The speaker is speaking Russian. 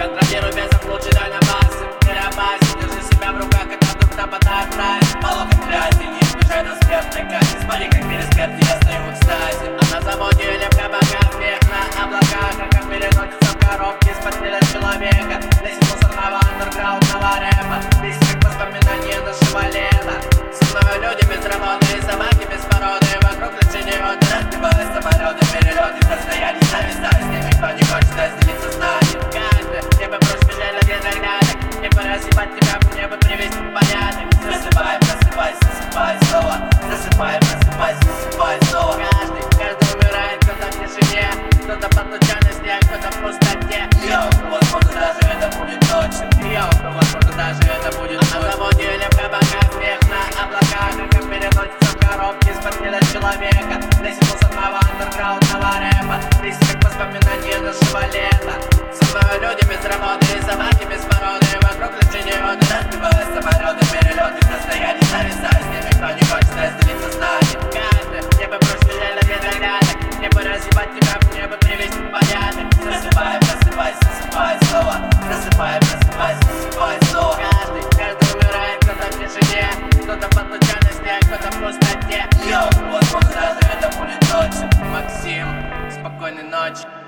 Контролируй весом лучше дальнобасы. Ты опасен, держи себя в руках, когда вдруг нападает мразь. Полок от грязи, не избежать до смертной казни. Смотри, как перед смертью я стою в экстазе. А на заводе или в кабаках, вверх на облаках, как переносится в коробке из-под человека. Лезет мусорного андерграундного рэпа. Весь как воспоминания нашего лета. Со мной люди без работы и собаки без породы. Вокруг лишь идиоты, разбивая самолеты, перелеты в расстоянии, зависая с ними, кто не хочет разделиться знанием. Каждый, мне бы прочь бежать на генералях. Мне пора съебать тебя, мне бы привести в порядок. Засыпай, просыпайся, засыпай снова. Засыпай, просыпайся, засыпай снова. Каждый умирает, кто-то в тишине, кто-то под лучами снег, кто-то в пустоте. Йоу, возможно, даже это будет ночью. Йоу, возможно, даже это будет ночью. На заводе или в кабаках, вверх на облаках, как переносится в коробке из-под человека. Лезет мусорного андерграундного рэпа. Весь как воспоминания нашего лета. Со мной люди без работы и собаки без породы. Вокруг лишь идиоты, разбивая самолеты, перелеты в расстоянии, зависая с ними, кто не хочет разделиться знанием. Каждый, мне бы прочь бежать на генералях. Мне бы разъебать тебя, мне бы привести в порядок. Засыпай, просыпайся, засыпай снова. Засыпай, просыпайся, засыпай снова. Каждый умирает, кто-то в тишине, кто-то под лучами снег, кто-то в пустоте. Йоу, возможно, даже это будет ночью. Максим, спокойной ночи.